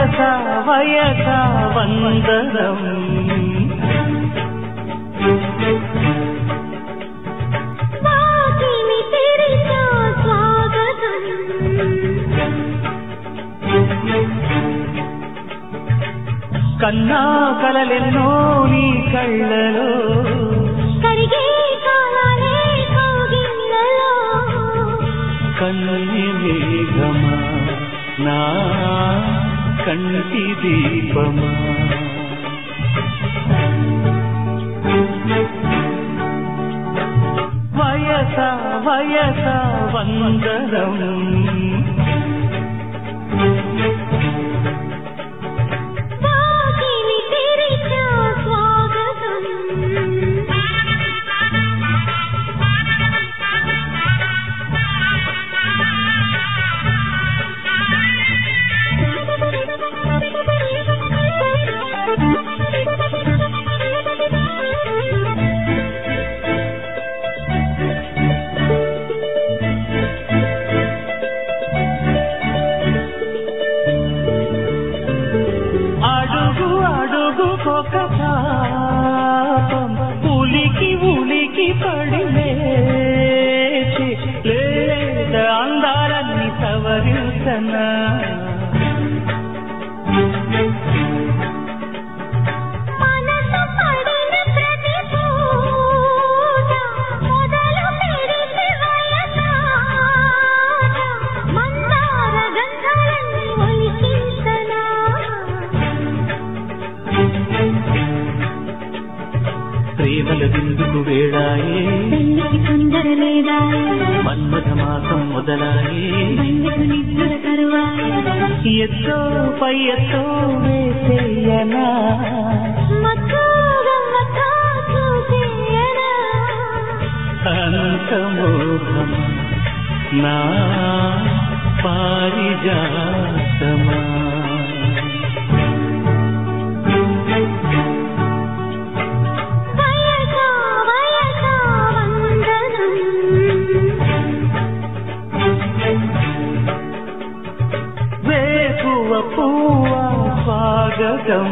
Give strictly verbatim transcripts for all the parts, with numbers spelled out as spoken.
వయస వయస వందనం కన్నా కలలెన్నో నీ కళ్ళలో కరిగే కాలాలే కౌగిళ్ళలో కన్ని మేఘమా నా కంటి దీపమా వయస వయస వందనం ఒక పాపం ఉలికి ఉలికి పడి లేచి లేద అందాలన్నీ సవరించనా ప్రేమల విందుకు వేళాయే పెళ్లికి తొందర లేదా మన్మథ మాసం మొదలాయే బండికు నిద్ర తరువాయే ఎత్తో పై ఎత్తో వేసేయనా అంతమోహం నా పారిజాతమా పూవా స్వాగతం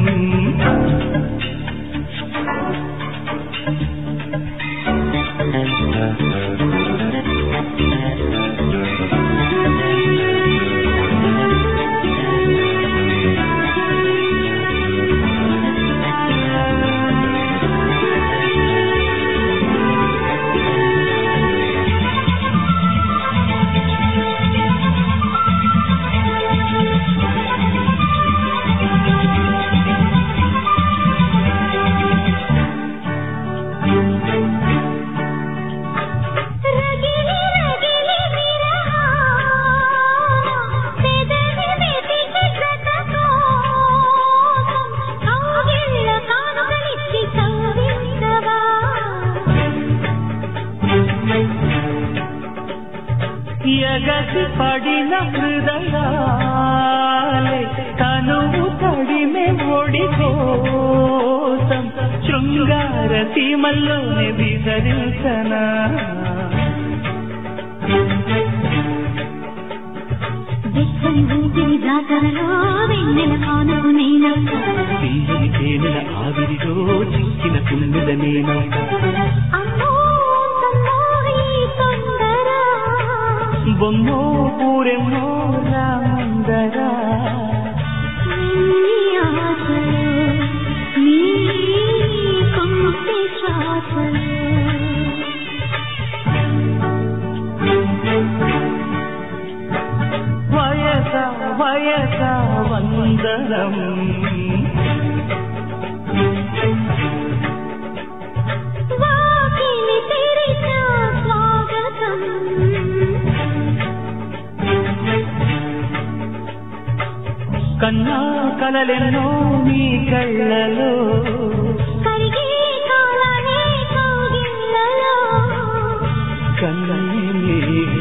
ఎగసి పడిన హృదయాలే తనువు తడిమే ఒడి కోసం శృంగార సీమల్లోనే విహరించనా వెచ్చని ఊపిరి జాతరలో వెన్నెల కానుకు నేనవుతా తీయని తేనెల ఆవిరిలో చిక్కిన పున్నెల నేనవుతా బొమ్మో పూరెమ్మో రామందరా వయస వయస వందనం కన్నా కలలెన్నో నీ కళ్ళలో కరిగే కాలాలే కౌగిళ్ళలో కన్నీ